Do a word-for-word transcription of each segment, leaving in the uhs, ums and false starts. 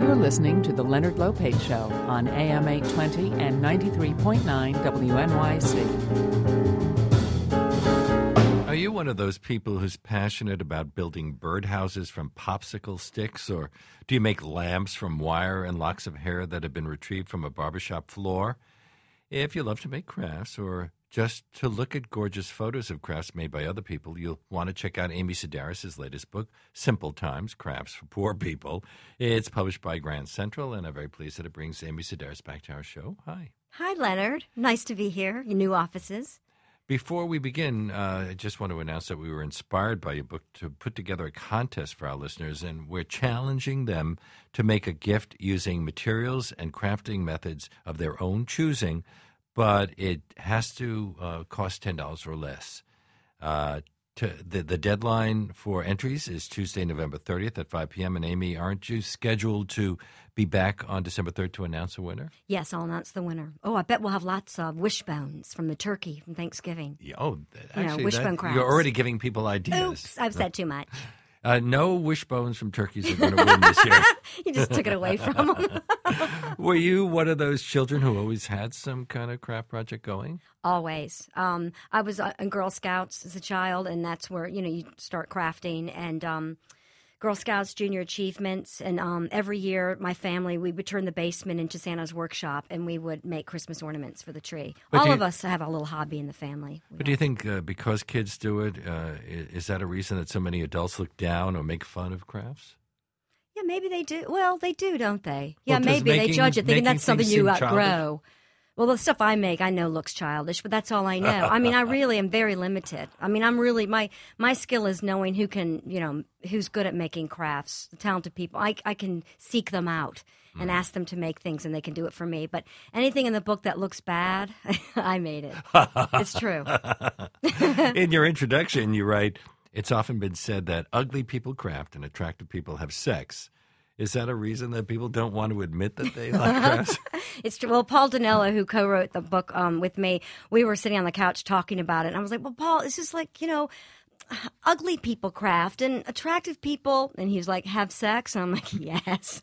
You're listening to The Leonard Lopate Show on A M eight twenty and ninety-three point nine W N Y C. Are you one of those people who's passionate about building birdhouses from popsicle sticks, or do you make lamps from wire and locks of hair that have been retrieved from a barbershop floor? If you love to make crafts or just to look at gorgeous photos of crafts made by other people, you'll want to check out Amy Sedaris' latest book, Simple Times, Crafts for Poor People. It's published by Grand Central, and I'm very pleased that it brings Amy Sedaris back to our show. Hi. Hi, Leonard. Nice to be here, your new offices. Before we begin, uh, I just want to announce that we were inspired by your book to put together a contest for our listeners, and we're challenging them to make a gift using materials and crafting methods of their own choosing, but it has to uh, cost ten dollars or less. Uh, to, the, the deadline for entries is Tuesday, November thirtieth at five p.m. And Amy, aren't you scheduled to be back on December third to announce a winner? Yes, I'll announce the winner. Oh, I bet we'll have lots of wishbones from the turkey from Thanksgiving. Yeah, oh, actually, you know, wishbone that, crafts. You're already giving people ideas. Oops, I've said too much. Uh, no wishbones from turkeys are going to win this year. You just took it away from them. Were you one of those children who always had some kind of craft project going? Always. Um, I was uh, in Girl Scouts as a child, and that's where, you know, you start crafting. And um, Girl Scouts Junior Achievements. And um, every year, my family, we would turn the basement into Santa's workshop, and we would make Christmas ornaments for the tree. But All you, of us have a little hobby in the family. But do you think uh, because kids do it, uh, is, is that a reason that so many adults look down or make fun of crafts? Yeah, maybe they do. Well, they do, don't they? Yeah, Well, does maybe making- they judge it, thinking making that's something things you seem outgrow. childish? Well, the stuff I make, I know looks childish, but that's all I know. I mean, I really am very limited. I mean, I'm really my my skill is knowing who can, you know, who's good at making crafts, the talented people. I I can seek them out and ask them to make things, and they can do it for me. But anything in the book that looks bad, I made it. It's true. In your introduction, you write, "It's often been said that ugly people craft and attractive people have sex." Is that a reason that people don't want to admit that they like crafts? It's true. Well, Paul Dinello, who co-wrote the book um, with me, we were sitting on the couch talking about it. And I was like, well, Paul, it's just like, you know, ugly people craft and attractive people. And he was like, have sex? And I'm like, yes.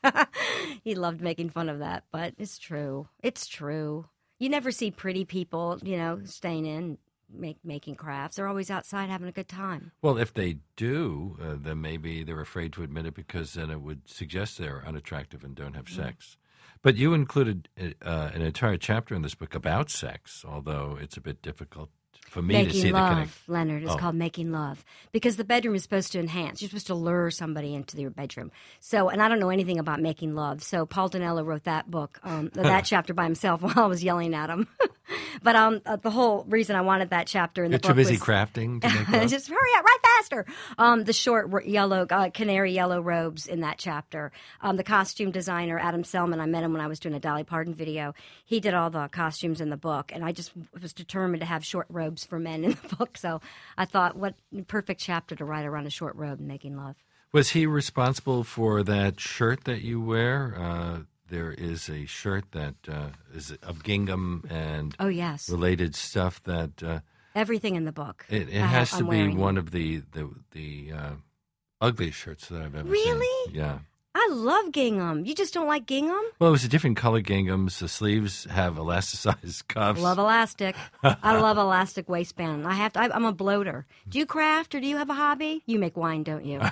He loved making fun of that. But it's true. It's true. You never see pretty people, you know, staying in. Make, making crafts. They're always outside having a good time. Well, if they do, uh, then maybe they're afraid to admit it because then it would suggest they're unattractive and don't have Mm. sex. But you included uh, an entire chapter in this book about sex, although it's a bit difficult for me making to see love, the connection. Leonard. It's Oh. called Making Love because the bedroom is supposed to enhance. You're supposed to lure somebody into your bedroom. So, and I don't know anything about making love. So Paul Dinello wrote that book, um, that chapter by himself while I was yelling at him. But um, uh, the whole reason I wanted that chapter in the You're book too busy was, crafting to make love? just hurry up, right faster. Um, the short r- yellow, uh, canary yellow robes in that chapter. Um, the costume designer, Adam Selman, I met him when I was doing a Dolly Parton video. He did all the costumes in the book, and I just was determined to have short robes for men in the book. So I thought, what perfect chapter to write around a short robe and making love. Was he responsible for that shirt that you wear? Uh, there is a shirt that uh, is of gingham and Oh, yes. related stuff that uh, Everything in the book. it, it I has have- to I'm be wearing. one of the the, the uh, ugliest shirts that I've ever Really? seen. Yeah. I love gingham. You just don't like gingham? Well, it was a different color ginghams. The sleeves have elasticized cuffs. Love elastic. I love elastic waistband. I have to. I, I'm a bloater. Do you craft or do you have a hobby? You make wine, don't you?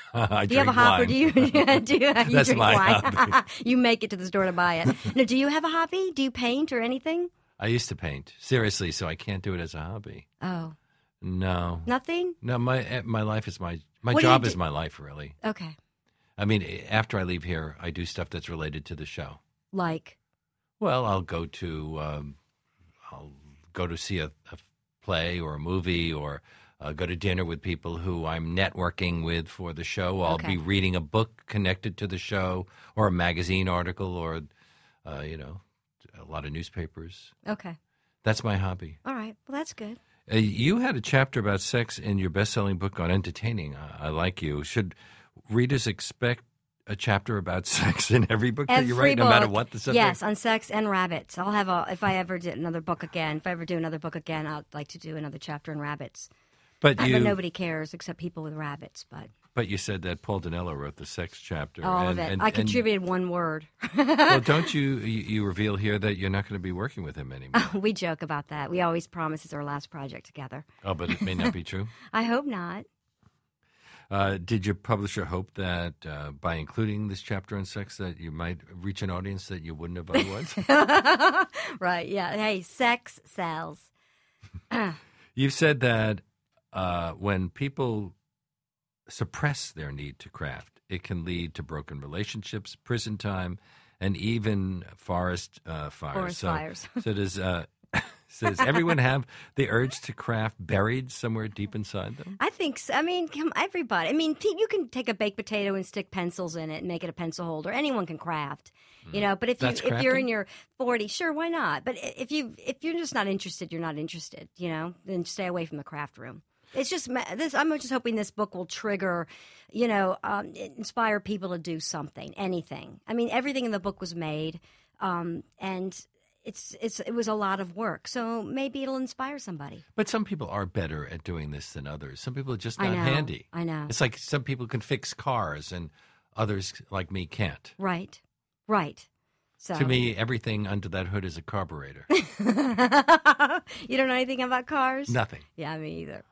I Do you have a drink hobby? wine. Or do you? do you, you That's drink my wine? hobby. You make it to the store to buy it. No, do you have a hobby? Do you paint or anything? I used to paint seriously, so I can't do it as a hobby. Oh, No, nothing. no. My eh, my life is my my What do you job do- is my life, really. Okay, I mean, after I leave here, I do stuff that's related to the show. like Well, I'll go to um, I'll go to see a, a play or a movie, or uh, go to dinner with people who I'm networking with for the show. I'll Okay. be reading a book connected to the show, or a magazine article, or uh, you know, a lot of newspapers. okay. That's my hobby. All right. Well, that's good. Uh, you had a chapter about sex in your best-selling book on entertaining. I, I Like You. Should readers expect a chapter about sex in every book that you Every write, no matter book. what the subject? Yes, on sex and rabbits. I'll have a. If I ever did another book again, if I ever do another book again, I'd like to do another chapter on rabbits. But Uh, you, but nobody cares except people with rabbits. But But you said that Paul Dinello wrote the sex chapter. All and, of it. and- I and- contributed one word. well, don't you, you you reveal here that you're not going to be working with him anymore? We joke about that. We always promise it's our last project together. Oh, but it may not be true. I hope not. Uh, did your publisher hope that uh, by including this chapter on sex that you might reach an audience that you wouldn't have otherwise? Right, yeah. Hey, sex sells. You've said that uh, when people suppress their need to craft, it can lead to broken relationships, prison time, and even forest uh, fires. Forest so, fires. so does uh, so does everyone have the urge to craft buried somewhere deep inside them? I think so. I mean, come everybody. I mean, you can take a baked potato and stick pencils in it and make it a pencil holder. Anyone can craft, you know. But if you That's if you're crafting? in your forties, sure, why not? But if you if you're just not interested, you're not interested. You know, then stay away from the craft room. It's just ma- this. I'm just hoping this book will trigger, you know, um, inspire people to do something, anything. I mean, everything in the book was made, um, and. It's it's it was a lot of work, so maybe it'll inspire somebody. But some people are better at doing this than others. Some people are just I not know, handy. I know. It's like some people can fix cars and others like me can't. Right, right. So To me, everything under that hood is a carburetor. you don't know anything about cars? Nothing. Yeah, me either.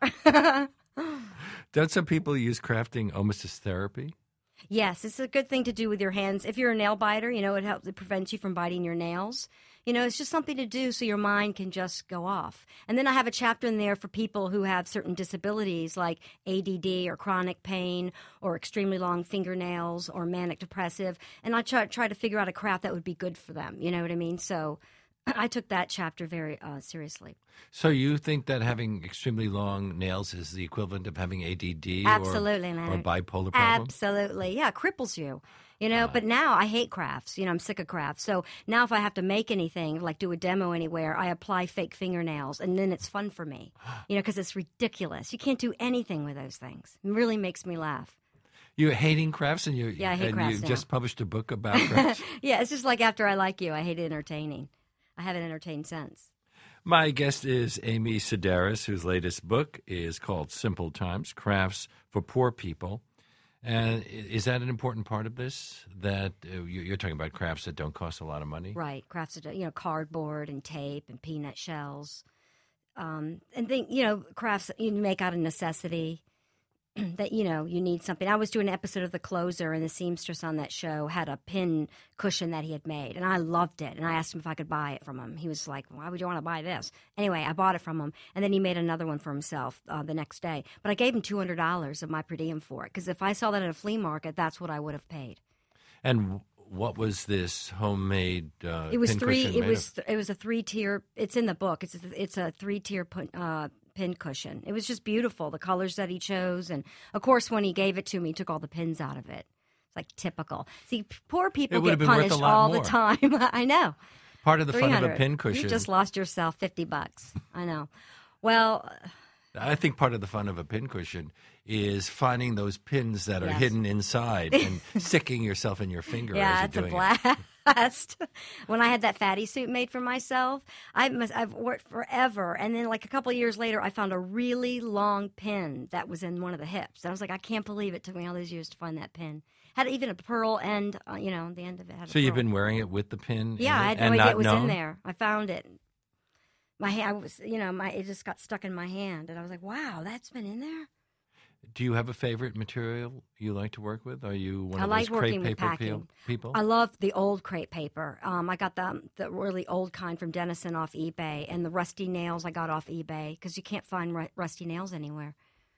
Don't some people use crafting almost as therapy? Yes, it's a good thing to do with your hands. If you're a nail biter, you know, it helps. It prevents you from biting your nails. You know, it's just something to do so your mind can just go off. And then I have a chapter in there for people who have certain disabilities like A D D or chronic pain or extremely long fingernails or manic depressive. And I try, try to figure out a craft that would be good for them. You know what I mean? So I took that chapter very uh, seriously. So you think that having extremely long nails is the equivalent of having A D D Absolutely, or, or Leonard. bipolar problem? Absolutely. Yeah, it cripples you. You know, but now I hate crafts. You know, I'm sick of crafts. So now if I have to make anything, like do a demo anywhere, I apply fake fingernails, and then it's fun for me. You know, because it's ridiculous. You can't do anything with those things. It really makes me laugh. You're hating crafts, and you Yeah, I hate and crafts you now. just published a book about crafts. Yeah, it's just like After I Like You. I hate entertaining. I haven't entertained since. My guest is Amy Sedaris, whose latest book is called Simple Times, Crafts for Poor People. And is that an important part of this, that uh, you- you're talking about crafts that don't cost a lot of money? Right, crafts, are, you know, cardboard and tape and peanut shells. Um, and think, you know, crafts that you make out of necessity. That, you know, you need something. I was doing an episode of The Closer, and the seamstress on that show had a pin cushion that he had made, and I loved it. And I asked him if I could buy it from him. He was like, why would you want to buy this? Anyway, I bought it from him, and then he made another one for himself uh, the next day. But I gave him two hundred dollars of my per diem for it, because if I saw that at a flea market, that's what I would have paid. And w- what was this homemade uh, It was pin three. cushion It made was of? th- it was a three tier. It's in the book. It's a, it's a three tier put, uh, pin cushion. It was just beautiful. The colors that he chose, and of course, when he gave it to me, he took all the pins out of it. It's like typical. See, p- poor people It would get have been worth a punished lot all more. the time. I know. Part of the fun of a three hundred. pin cushion. You just lost yourself fifty bucks. I know. Well, I think part of the fun of a pin cushion is finding those pins that are Yes. hidden inside and sticking yourself in your finger yeah, as it's you're a doing it. blast. When I had that fatty suit made for myself, I must, I've worked forever. And then, like a couple of years later, I found a really long pin that was in one of the hips. And I was like, I can't believe it took me all those years to find that pin. Had even a pearl end, uh, you know, the end of it had a So you've pearl. been wearing it with the pin in Yeah, it I had no and idea not it was known? in there. I found it. My hand, I was, you know, my it just got stuck in my hand, and I was like, "Wow, that's been in there." Do you have a favorite material you like to work with? Are you one I of like those crepe working with paper packing. peel- people? I love the old crepe paper. Um, I got the the really old kind from Dennison off eBay, and the rusty nails I got off eBay because you can't find ru- rusty nails anywhere.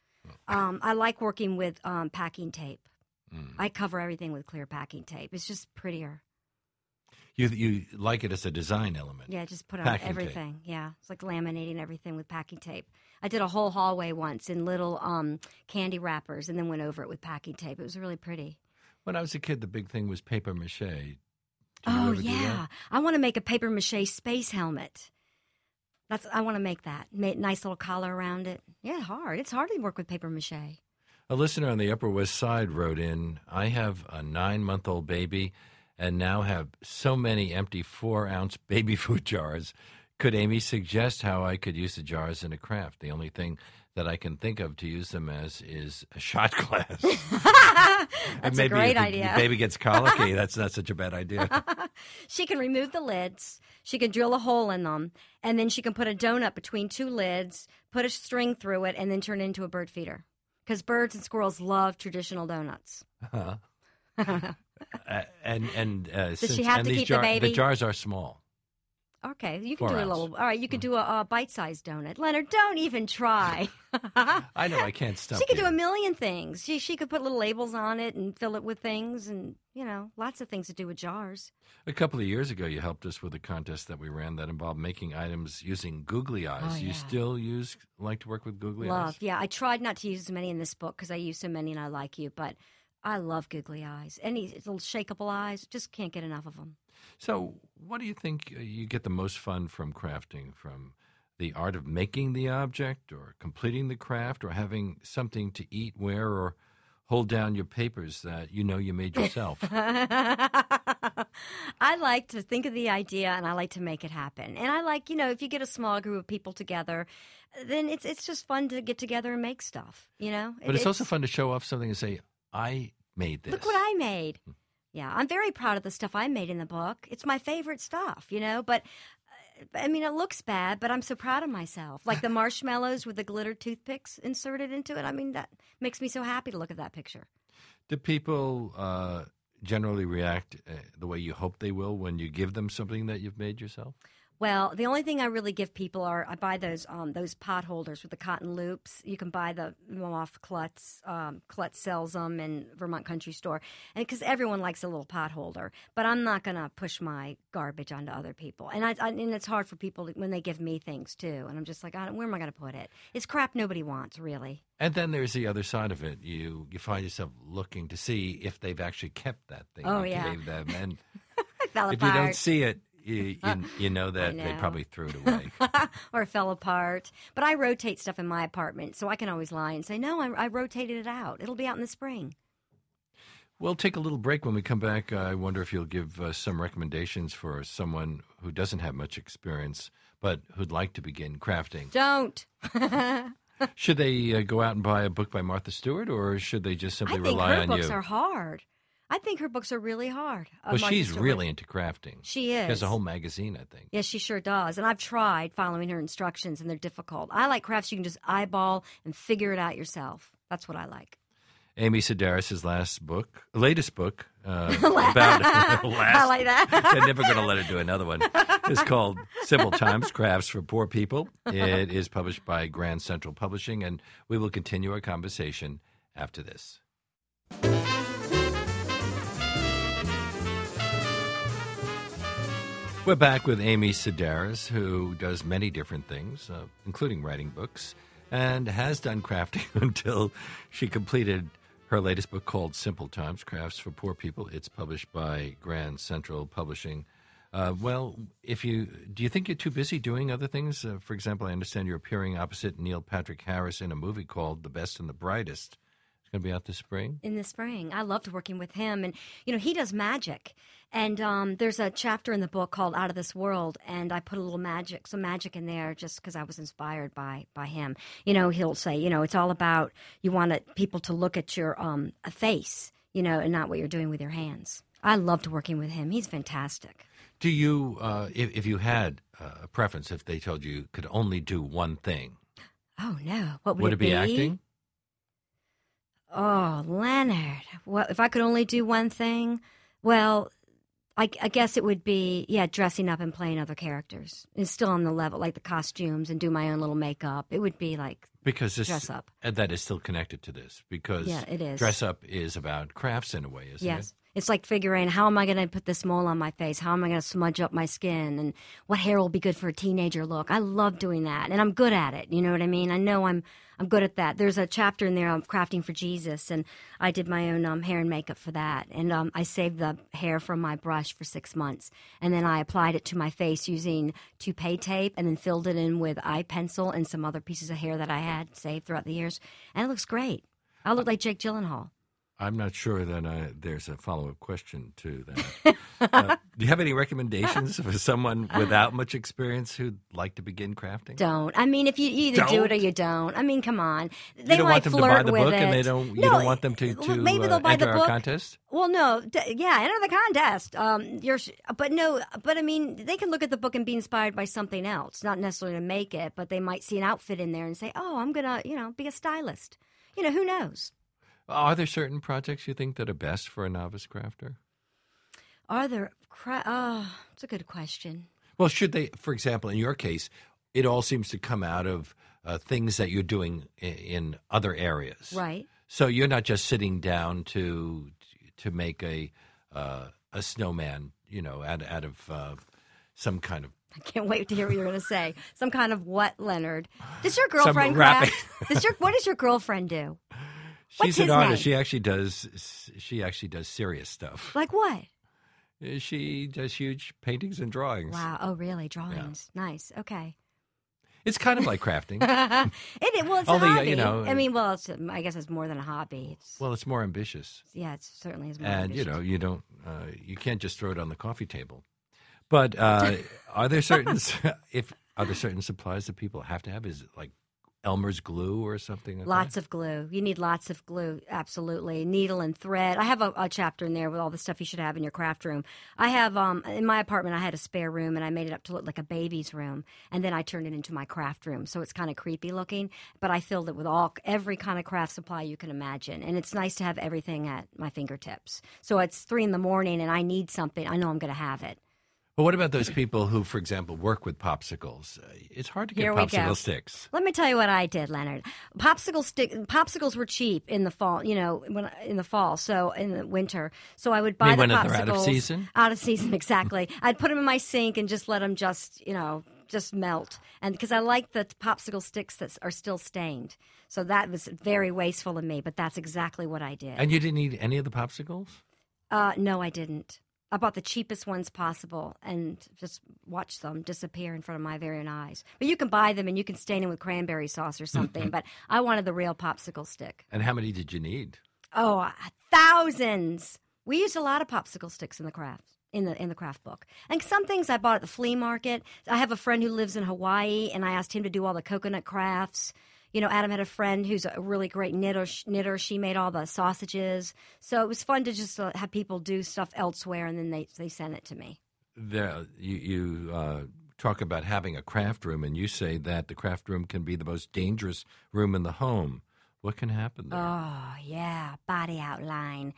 Um, I like working with um, packing tape. Mm. I cover everything with clear packing tape. It's just prettier. You you like it as a design element. Yeah, just put on Packing tape. everything. Yeah, it's like laminating everything with packing tape. I did a whole hallway once in little um, candy wrappers, and then went over it with packing tape. It was really pretty. When I was a kid, the big thing was paper mache. Did you Oh ever do yeah, that? I want to make a paper mache space helmet. That's I want to make that. Make nice little collar around it. Yeah, hard. It's hard to work with paper mache. A listener on the Upper West Side wrote in, I have a nine-month-old baby and now have so many empty four-ounce baby food jars. Could Amy suggest how I could use the jars in a craft? The only thing that I can think of to use them as is a shot glass. That's maybe a great if the, idea. The baby gets colicky. That's not such a bad idea. She can remove the lids. She can drill a hole in them, and then she can put a donut between two lids, put a string through it, and then turn it into a bird feeder. Because birds and squirrels love traditional donuts. Uh-huh. uh, and and uh, Does since, she have and to these keep jar- the baby? The jars are small. Okay, you can Four do a ounce. little. All right, you could do a, a bite-sized donut. Leonard, don't even try. I know I can't stop. She could you. do a million things. She she could put little labels on it and fill it with things, and you know, lots of things to do with jars. A couple of years ago, you helped us with a contest that we ran that involved making items using googly eyes. Oh, You yeah. still use like to work with googly Love, eyes? yeah. I tried not to use as many in this book because I use so many, and I like you, but I love googly eyes. Any little shakeable eyes, just can't get enough of them. So, what do you think uh, you get the most fun from crafting? From the art of making the object, or completing the craft, or having something to eat, wear, or hold down your papers that you know you made yourself? I like to think of the idea, and I like to make it happen. And I like, you know, if you get a small group of people together, then it's it's just fun to get together and make stuff, you know? But it's, also fun to show off something and say, I made this. Look what I made. Yeah, I'm very proud of the stuff I made in the book. It's my favorite stuff, you know, but uh, I mean, it looks bad, but I'm so proud of myself. Like the marshmallows with the glitter toothpicks inserted into it. I mean, that makes me so happy to look at that picture. Do people uh, generally react uh, the way you hope they will when you give them something that you've made yourself? Well, the only thing I really give people are I buy those um, those pot holders with the cotton loops. You can buy the them off Klutz. Um, Klutz sells them in Vermont Country Store, and because everyone likes a little pot holder. But I'm not going to push my garbage onto other people, and I, I and it's hard for people to, when they give me things too. And I'm just like, I don't, where am I going to put it? It's crap nobody wants, really. And then there's the other side of it. You you find yourself looking to see if they've actually kept that thing Oh, you yeah. gave them, and It fell if you apart. don't see it, you you, you know that know. they probably threw it away. Or it fell apart. But I rotate stuff in my apartment, so I can always lie and say, no, I, I rotated it out. It'll be out in the spring. We'll take a little break. When we come back, uh, I wonder if you'll give uh, some recommendations for someone who doesn't have much experience but who'd like to begin crafting. Don't. Should they uh, go out and buy a book by Martha Stewart, or should they just simply I think rely her on books you? are hard. I think her books are really hard. uh, well, Martha she's Stewart. really into crafting. She is. She has a whole magazine, I think. Yes, she sure does. And I've tried following her instructions, and they're difficult. I like crafts you can just eyeball and figure it out yourself. That's what I like. Amy Sedaris' last book, latest book, uh, about last. I like that. They're never going to let her do another one. It's called Simple Times: Crafts for Poor People. It is published by Grand Central Publishing, and we will continue our conversation after this. We're back with Amy Sedaris, who does many different things, uh, including writing books, and has done crafting until she completed her latest book called Simple Times: Crafts for Poor People. It's published by Grand Central Publishing. Uh, well, if you do you think you're too busy doing other things? Uh, for example, I understand you're appearing opposite Neil Patrick Harris in a movie called The Best and the Brightest. It's going to be out this spring. In the spring. I loved working with him. And, you know, he does magic. And um, there's a chapter in the book called Out of This World, and I put a little magic, some magic in there just because I was inspired by by him. You know, he'll say, you know, it's all about you want it, people to look at your um, a face, you know, and not what you're doing with your hands. I loved working with him. He's fantastic. Do you, uh, if, if you had uh, a preference, if they told you could only do one thing, Oh, no. What would, would it be acting? Oh, Leonard. Well, if I could only do one thing, well, I, I guess it would be, yeah, dressing up and playing other characters. It's still on the level, like the costumes and do my own little makeup. It would be like Because this, dress up. uh, that is still connected to this. Because Yeah, it is. dress up is about crafts in a way, isn't Yes. it? It's like figuring how am I going to put this mole on my face? How am I going to smudge up my skin? And what hair will be good for a teenager look? I love doing that, and I'm good at it. You know what I mean? I know I'm I'm good at that. There's a chapter in there on crafting for Jesus, and I did my own um, hair and makeup for that. And um, I saved the hair from my brush for six months, and then I applied it to my face using toupee tape, and then filled it in with eye pencil and some other pieces of hair that I had saved throughout the years, and it looks great. I look like Jake Gyllenhaal. I'm not sure that uh, there's a follow-up question to that. uh, do you have any recommendations for someone without much experience who'd like to begin crafting? Don't. I mean, if you, you either Don't? do it or you don't. I mean, come on. They you don't might want them to flirt buy the with book, it. and they don't. You No, don't want them to, to maybe uh, they'll buy enter the our book. contest. Well, no, d- yeah, enter the contest. Um, you're, but no, but I mean, they can look at the book and be inspired by something else, not necessarily to make it, but they might see an outfit in there and say, "Oh, I'm gonna, you know, be a stylist." You know, who knows? Are there certain projects you think that are best for a novice crafter? Are there? Cra- oh, it's a good question. Well, should they, for example, in your case, it all seems to come out of uh, things that you're doing in, in other areas, Right. So you're not just sitting down to to make a uh, a snowman, you know, out out of uh, some kind of. I can't wait to hear what you're going to say. Some kind of what, Leonard? Does your girlfriend wrapping. craft? Does your what does your girlfriend do? What's She's an his artist. name? She actually does. She actually does serious stuff. Like what? She does huge paintings and drawings. Wow. Oh, really? Drawings. Nice. Okay. It's kind of like crafting. it, it, well, it's Only, a uh, hobby. you know, I mean, well, it's, I guess it's more than a hobby. It's, Well, it's more ambitious, yeah, it certainly is more and ambitious. you know, you don't, uh, you can't just throw it on the coffee table. But uh, are there certain if are there certain supplies that people have to have? Is it like Elmer's glue or something like Lots that? of glue. You need lots of glue, absolutely. Needle and thread. I have a, a chapter in there with all the stuff you should have in your craft room. I have, um, in my apartment, I had a spare room, and I made it up to look like a baby's room, and then I turned it into my craft room, so it's kind of creepy looking, but I filled it with all every kind of craft supply you can imagine, and it's nice to have everything at my fingertips. So it's three in the morning, and I need something. I know I'm going to have it. But what about those people who, for example, work with popsicles? Uh, It's hard to get Here we go. popsicle sticks. Let me tell you what I did, Leonard. Popsicle stick popsicles were cheap in the fall, you know, when in the fall, so in the winter. So I would buy mean the when popsicles they're out of season? Out of season, exactly. I'd put them in my sink and just let them just, you know, just melt. And because I like the popsicle sticks that are still stained. So that was very wasteful of me, but that's exactly what I did. And you didn't eat any of the popsicles? Uh, no, I didn't. I bought the cheapest ones possible and just watched them disappear in front of my very own eyes. But you can buy them and you can stain them with cranberry sauce or something. But I wanted the real popsicle stick. And how many did you need? Oh, thousands. We used a lot of popsicle sticks in the craft. In the in the craft book. And some things I bought at the flea market. I have a friend who lives in Hawaii, and I asked him to do all the coconut crafts. You know, Adam had a friend who's a really great knitter. knitter. She made all the sausages. So it was fun to just uh, have people do stuff elsewhere, and then they, they sent it to me. There, you you uh, talk about having a craft room, and you say that the craft room can be the most dangerous room in the home. What can happen there? Oh, yeah, body outline.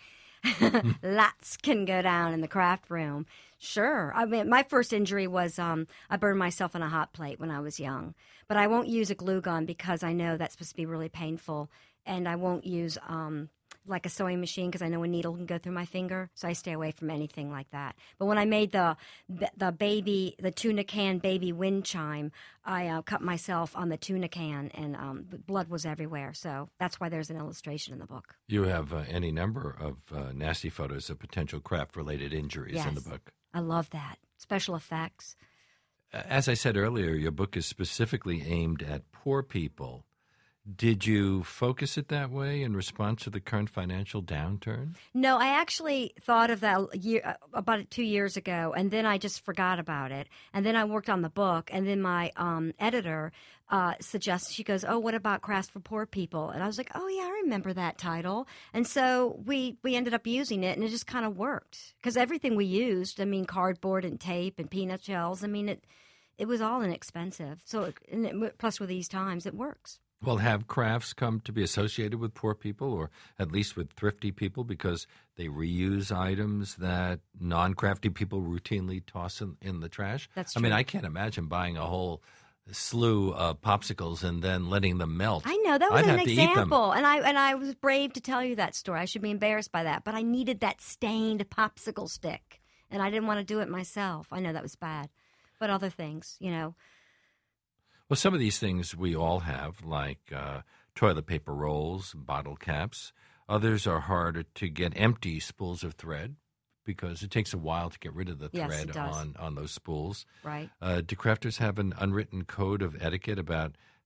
Lots can go down in the craft room. Sure. I mean, my first injury was um, I burned myself on a hot plate when I was young. But I won't use a glue gun because I know that's supposed to be really painful. And I won't use um, like a sewing machine because I know a needle can go through my finger. So I stay away from anything like that. But when I made the the baby, the tuna can baby wind chime, I uh, cut myself on the tuna can and um, blood was everywhere. So that's why there's an illustration in the book. You have uh, any number of uh, nasty photos of potential craft-related injuries Yes. in the book. I love that. Special effects. As I said earlier, your book is specifically aimed at poor people. Did you focus it that way in response to the current financial downturn? No, I actually thought of that a year, about two years ago, and then I just forgot about it. And then I worked on the book, and then my um, editor uh, suggests, she goes, oh, what about Crafts for Poor People? And I was like, oh, yeah, I remember that title. And so we, we ended up using it, and it just kind of worked. Because everything we used, I mean, cardboard and tape and peanut shells, I mean, it it was all inexpensive. So it, and it, plus with these times, it works. Well, have crafts come to be associated with poor people, or at least with thrifty people, because they reuse items that non-crafty people routinely toss in, in the trash? That's I mean, true. I can't imagine buying a whole slew of popsicles and then letting them melt. I know, that was I'd an have to eat them. example, and I and I was brave to tell you that story. I should be embarrassed by that, but I needed that stained popsicle stick, and I didn't want to do it myself. I know that was bad, but other things, you know. Well, some of these things we all have, like uh, toilet paper rolls, bottle caps. Others are harder to get empty spools of thread because it takes a while to get rid of the Yes, thread it does. on, on those spools. Right. Uh, do crafters have an unwritten code of etiquette about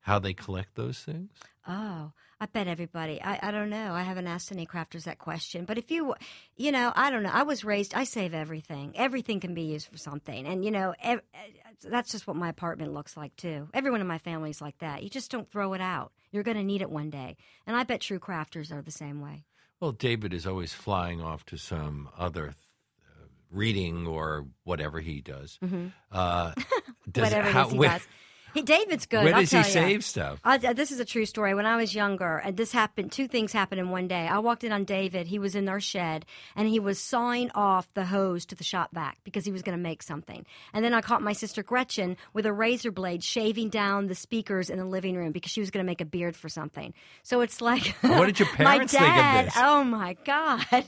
how they collect those things? Oh, I bet everybody. I, I don't know. I haven't asked any crafters that question. But if you, you know, I don't know. I was raised, I save everything. Everything can be used for something. And, you know, ev- that's just what my apartment looks like, too. Everyone in my family is like that. You just don't throw it out. You're going to need it one day. And I bet true crafters are the same way. Well, David is always flying off to some other uh, reading or whatever he does. Mm-hmm. Uh, does Whatever how, it is he where, does. He, David's good. Where I'll does he tell ya. save stuff? I, this is a true story. When I was younger, and this happened, two things happened in one day. I walked in on David. He was in our shed, and he was sawing off the hose to the shop vac because he was going to make something. And then I caught my sister Gretchen with a razor blade shaving down the speakers in the living room because she was going to make a beard for something. So it's like, What did your parents my dad, think of this? Oh, my God.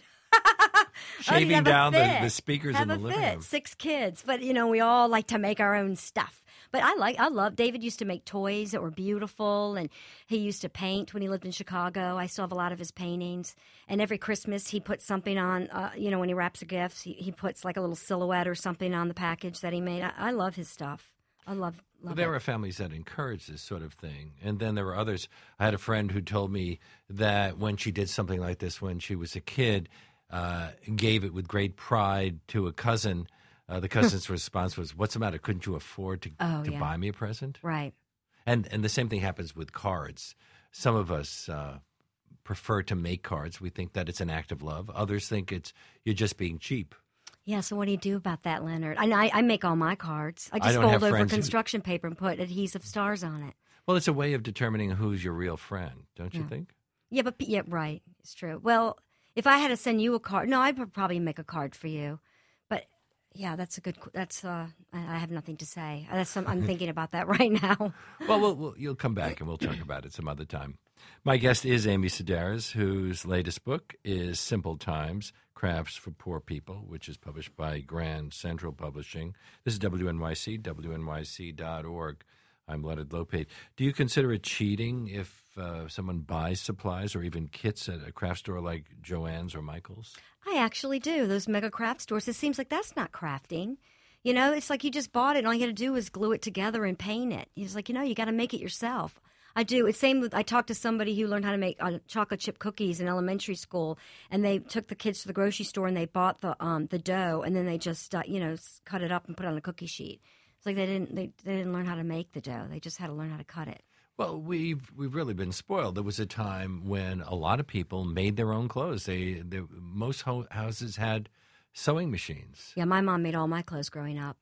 Shaving have a down the, fit. the speakers have in the a living fit. room. Six kids, but you know we all like to make our own stuff. But I like, I love. David used to make toys that were beautiful, and he used to paint when he lived in Chicago. I still have a lot of his paintings. And every Christmas he puts something on. Uh, you know, when he wraps the gifts, he, he puts like a little silhouette or something on the package that he made. I, I love his stuff. I love. love There it. are families that encourage this sort of thing. And then there were others. I had a friend who told me that when she did something like this when she was a kid, uh, gave it with great pride to a cousin. Uh, the cousin's response was, "What's the matter? Couldn't you afford to, Oh, to yeah. buy me a present?" Right. And and the same thing happens with cards. Some of us uh, prefer to make cards. We think that it's an act of love. Others think it's you're just being cheap. Yeah, so what do you do about that, Leonard? I, I, I make all my cards. I I just don't fold have over friends who- construction paper and put adhesive stars on it. Well, it's a way of determining who's your real friend, don't you Yeah. think? Yeah, but yeah, right. It's true. Well, if I had to send you a card, no, I'd probably make a card for you. But yeah, that's a good. That's. Uh, I I have nothing to say. That's. Some, I'm thinking about that right now. Well, we'll, we'll, you'll come back and we'll talk about it some other time. My guest is Amy Sedaris, whose latest book is Simple Times, Crafts for Poor People, which is published by Grand Central Publishing. This is W N Y C, W N Y C dot org. I'm Leonard Lopate. Do you consider it cheating if uh, someone buys supplies or even kits at a craft store like Joann's or Michael's? I actually do. Those mega craft stores. It seems like that's not crafting. You know, it's like you just bought it and all you got to do is glue it together and paint it. It's like, you know, you got to make it yourself. I do. It's same with, I talked to somebody who learned how to make uh, chocolate chip cookies in elementary school, and they took the kids to the grocery store and they bought the um, the dough, and then they just, uh, you know, s- cut it up and put it on a cookie sheet. It's like they didn't they, they didn't learn how to make the dough. They just had to learn how to cut it. Well, we've we've really been spoiled. There was a time when a lot of people made their own clothes. They, they most ho- houses had sewing machines, Yeah, my mom made all my clothes growing up.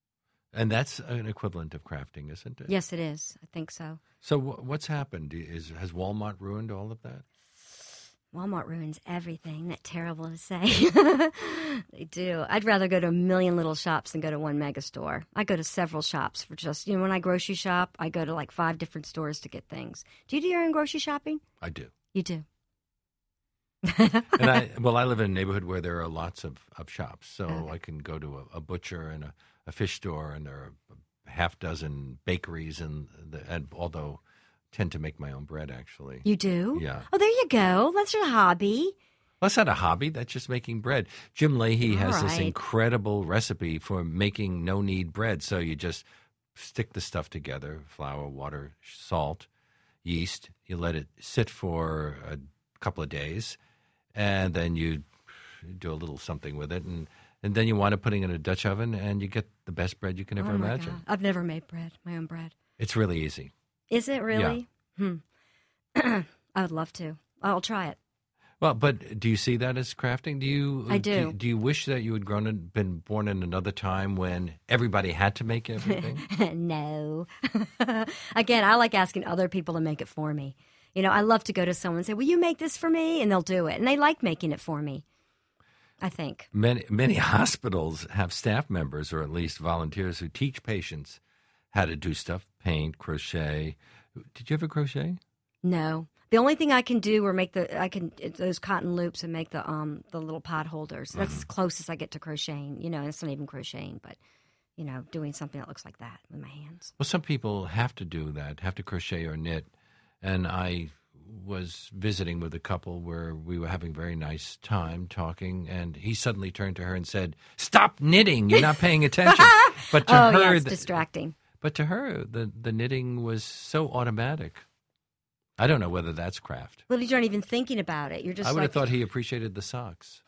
and that's an equivalent of crafting, isn't it? Yes, it is. I think so. So wh- what's happened? Is has Walmart ruined all of that? Walmart ruins everything. Isn't that terrible to say? They do. I'd rather go to a million little shops than go to one mega store. I go to several shops for just, you know, when I grocery shop, I go to like five different stores to get things. Do you do your own grocery shopping? I do. You do. And I well, I live in a neighborhood where there are lots of, of shops, so Okay. I can go to a, a butcher and a, a fish store, and there are a half dozen bakeries, and the, and although I tend to make my own bread actually. You do? Yeah. Oh, there you go. That's your hobby. Well, that's not a hobby. That's just making bread. Jim Leahy has All this right. incredible recipe for making no-knead bread. So you just stick the stuff together, flour, water, salt, yeast. You let it sit for a couple of days, and then you do a little something with it. And, and then you wind up putting it in a Dutch oven, and you get the best bread you can ever Oh, my imagine. God. I've never made bread, my own bread. It's really easy. Is it really? Hmm. I would love to. I'll try it. Well, but do you see that as crafting? Do you? I do. Do, do you wish that you had grown and been born in another time when everybody had to make everything? No. Again, I like asking other people to make it for me. You know, I love to go to someone and say, will you make this for me? And they'll do it. And they like making it for me, I think. Many many hospitals have staff members, or at least volunteers, who teach patients how to do stuff: paint, crochet. Did you ever crochet? No. The only thing I can do or make the I can it's those cotton loops and make the um the little pot holders. That's as close as I get to crocheting. You know, it's not even crocheting, but you know, doing something that looks like that with my hands. Well, some people have to do that, have to crochet or knit. And I was visiting with a couple where we were having a very nice time talking, and he suddenly turned to her and said, "Stop knitting! You're not paying attention." But to Oh, her, yeah, it's th- distracting. But to her, the, the knitting was so automatic. I don't know whether that's craft. Well, you aren't even thinking about it. You're just I would like, have thought he appreciated the socks.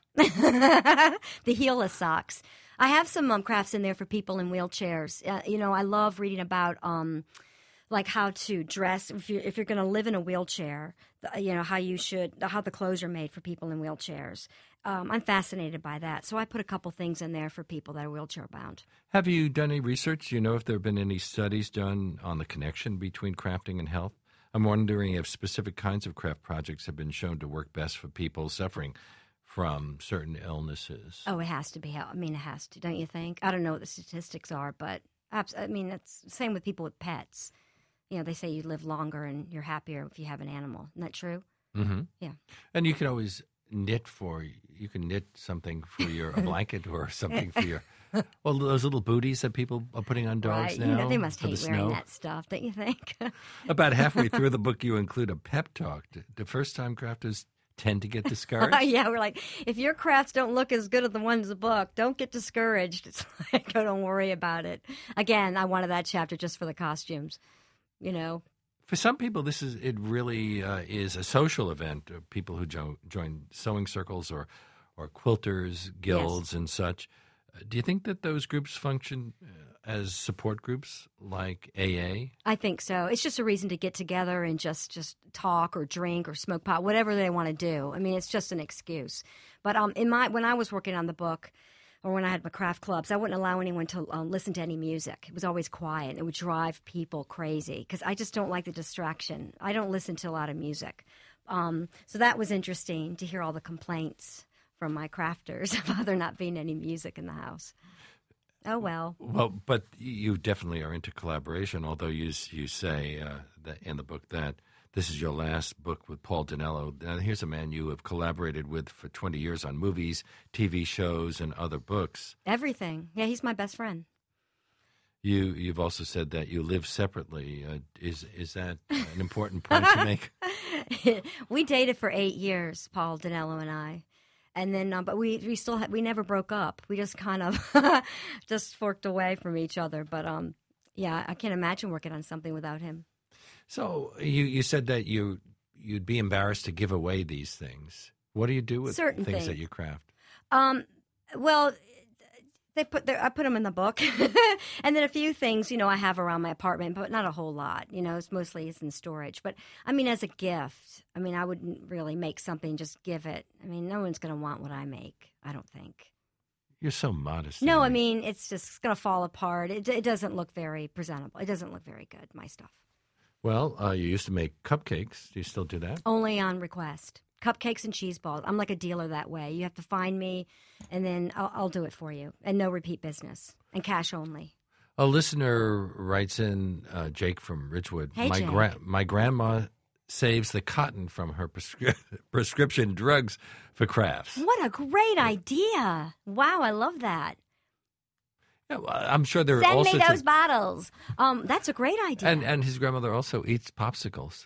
the heelless socks. I have some um, crafts in there for people in wheelchairs. Uh, you know, I love reading about um, like how to dress if you're if you're going to live in a wheelchair. The, you know how you should how the clothes are made for people in wheelchairs. Um, I'm fascinated by that, so I put a couple things in there for people that are wheelchair bound. Have you done any research? Do you know if there have been any studies done on the connection between crafting and health? I'm wondering if specific kinds of craft projects have been shown to work best for people suffering from certain illnesses. Oh, it has to be. I mean, it has to, don't you think? I don't know what the statistics are, but I mean, it's the same with people with pets. You know, they say you live longer and you're happier if you have an animal. Isn't that true? Mm-hmm. Yeah. And you can always knit for, you can knit something for your, a blanket or something for your, well, those little booties that people are putting on dogs right. now. You know, they must for hate the wearing snow. that stuff, don't you think? About halfway through the book, you include a pep talk. Do first-time crafters tend to get discouraged? Yeah, we're like, if your crafts don't look as good as the ones in the book, don't get discouraged. It's like, oh, don't worry about it. Again, I wanted that chapter just for the costumes, you know. For some people, this is it really uh, is a social event. Uh, people who jo- join sewing circles or, or quilters, guilds, Yes. and such. Uh, do you think that those groups function uh, as support groups like A A? I think so. It's just a reason to get together and just, just talk or drink or smoke pot, whatever they want to do. I mean, it's just an excuse. But um, in my when I was working on the book, or when I had my craft clubs, I wouldn't allow anyone to um, listen to any music. It was always quiet. It would drive people crazy because I just don't like the distraction. I don't listen to a lot of music. Um, so that was interesting to hear all the complaints from my crafters about there not being any music in the house. Oh, well. Well, but you definitely are into collaboration, although you you say uh, that in the book that this is your last book with Paul Dinello. Now, here's a man you have collaborated with for twenty years on movies, T V shows, and other books. Everything. Yeah, he's my best friend. You, you've also said that you live separately. Uh, is is that an important point to make? We dated for eight years, Paul Dinello and I. And then, uh, but we we still had, we never broke up. We just kind of just forked away from each other. But um, yeah, I can't imagine working on something without him. So you, you said that you you'd be embarrassed to give away these things. What do you do with Certain things things. that you craft? Um, well, they put their, I put them in the book, and then a few things you know I have around my apartment, but not a whole lot. You know, it's mostly it's in storage. But I mean, as a gift, I mean, I wouldn't really make something just give it. I mean, no one's going to want what I make. I don't think. You're so modest. No, Amy. I mean it's just going to fall apart. It, it doesn't look very presentable. It doesn't look very good. My stuff. Well, uh, you used to make cupcakes. Do you still do that? Only on request. Cupcakes and cheese balls. I'm like a dealer that way. You have to find me, and then I'll, I'll do it for you. And no repeat business. And cash only. A listener writes in, uh, Jake from Ridgewood. Hey, my Jake. gra- my grandma saves the cotton from her prescri- prescription drugs for crafts. What a great idea. Wow, I love that. Yeah, well, I'm sure there are Send all me sorts those of, bottles. Um, that's a great idea. and and his grandmother also eats popsicles.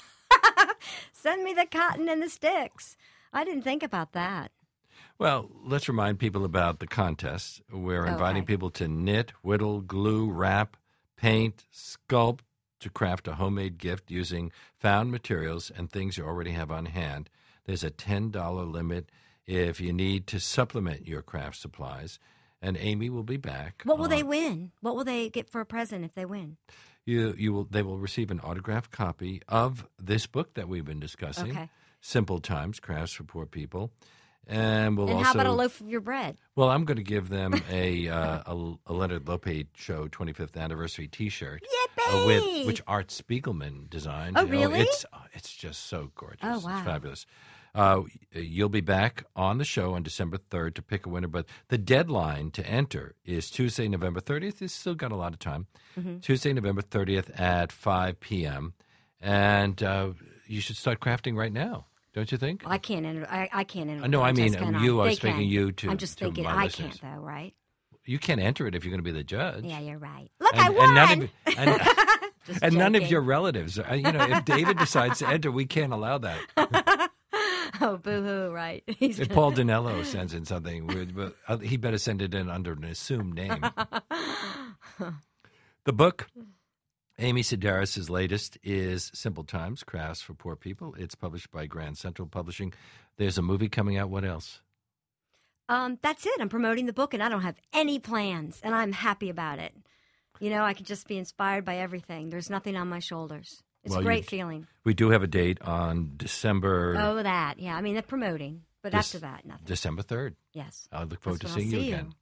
Send me the cotton and the sticks. I didn't think about that. Well, let's remind people about the contest. We're inviting Okay. people to knit, whittle, glue, wrap, paint, sculpt, to craft a homemade gift using found materials and things you already have on hand. There's a ten dollars limit if you need to supplement your craft supplies. And Amy will be back. What will they on- win? What will they get for a present if they win? You, you will. They will receive an autographed copy of this book that we've been discussing. Okay. Simple Times: Crafts for Poor People. And we'll And also. how about a loaf of your bread? Well, I'm going to give them a uh, a, a Leonard Lopate Show twenty-fifth anniversary T-shirt, uh, with Yippee! which Art Spiegelman designed. Oh, You know, really? it's it's just so gorgeous. Oh, wow. It's fabulous. Uh, you'll be back on the show on December third to pick a winner, but the deadline to enter is Tuesday, November thirtieth. It's still got a lot of time. Mm-hmm. Tuesday, November thirtieth at five p.m. And uh, you should start crafting right now, don't you think? I can't enter. I, I can't enter. Uh, no, I mean, contest, can you, I They was speaking can. you to- I'm just to thinking my I listeners. can't though, right? You can't enter it if you're going to be the judge. Yeah, you're right. Look, And, I won. and none of, and, Just and none of joking. your relatives. uh, You know, if David decides to enter, we can't allow that. Oh, boo-hoo, right. He's If Paul Dinello sends in something weird, but uh, he better send it in under an assumed name. The book, Amy Sedaris' latest, is Simple Times, Crafts for Poor People. It's published by Grand Central Publishing. There's a movie coming out. What else? Um, that's it. I'm promoting the book, and I don't have any plans, and I'm happy about it. You know, I can just be inspired by everything. There's nothing on my shoulders. It's Well, a great you- feeling. We do have a date on December Oh, that. Yeah, I mean, the promoting. But Dec- after that, nothing. December third. Yes. I look forward That's to when I'll seeing you see again.